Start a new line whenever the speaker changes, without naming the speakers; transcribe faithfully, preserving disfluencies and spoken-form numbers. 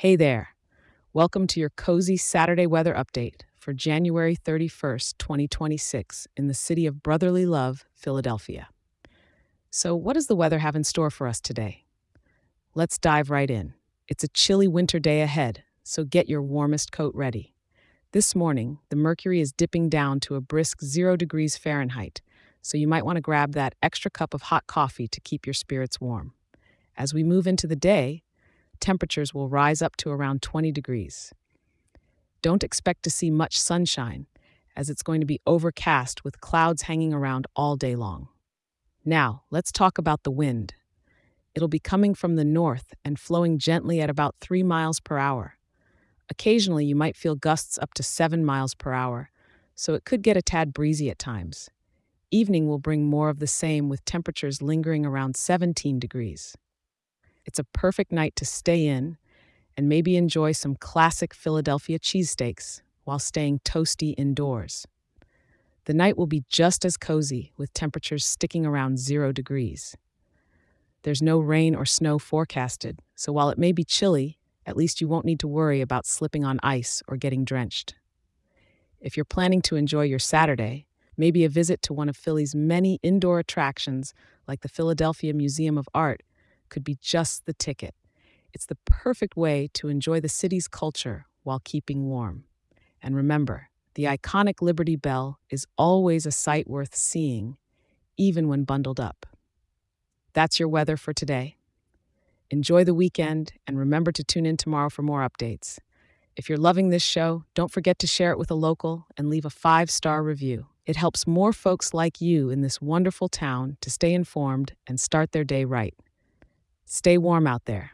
Hey there. Welcome to your cozy Saturday weather update for January thirty-first, twenty twenty-six, in the city of brotherly love, Philadelphia. So, what does the weather have in store for us today? Let's dive right in. It's a chilly winter day ahead, so get your warmest coat ready. This morning, the mercury is dipping down to a brisk zero degrees Fahrenheit, so you might want to grab that extra cup of hot coffee to keep your spirits warm. As we move into the day, temperatures will rise up to around twenty degrees. Don't expect to see much sunshine, as it's going to be overcast with clouds hanging around all day long. Now, let's talk about the wind. It'll be coming from the north and flowing gently at about three miles per hour. Occasionally, you might feel gusts up to seven miles per hour, so it could get a tad breezy at times. Evening will bring more of the same with temperatures lingering around seventeen degrees. It's a perfect night to stay in and maybe enjoy some classic Philadelphia cheesesteaks while staying toasty indoors. The night will be just as cozy, with temperatures sticking around zero degrees. There's no rain or snow forecasted, so while it may be chilly, at least you won't need to worry about slipping on ice or getting drenched. If you're planning to enjoy your Saturday, maybe a visit to one of Philly's many indoor attractions, like the Philadelphia Museum of Art, could be just the ticket. It's the perfect way to enjoy the city's culture while keeping warm. And remember, the iconic Liberty Bell is always a sight worth seeing, even when bundled up. That's your weather for today. Enjoy the weekend and remember to tune in tomorrow for more updates. If you're loving this show, don't forget to share it with a local and leave a five-star review. It helps more folks like you in this wonderful town to stay informed and start their day right. Stay warm out there.